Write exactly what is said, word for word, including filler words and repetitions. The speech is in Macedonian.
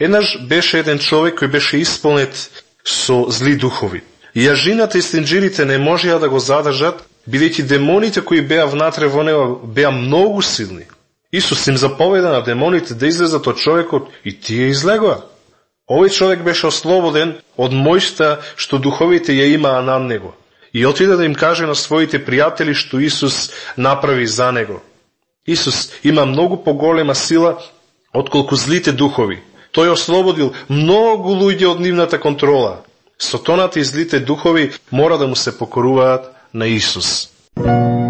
Еднаш беше еден човек кој беше исполнет со зли духови. И јажината и стинџирите не можеа да го задржат, бидејќи демоните кои беа внатре во него беа многу силни. Исус им заповеда на демоните да излезат од човекот и тие излегоа. Овој човек беше ослободен од моќта што духовите ја имаа над него. И отида да им каже на своите пријатели што Исус направи за него. Исус има многу поголема сила отколку злите духови. Тој ослободил многу луѓе од нивната контрола. Сатаната и злите духови мора да му се покоруваат на Исус.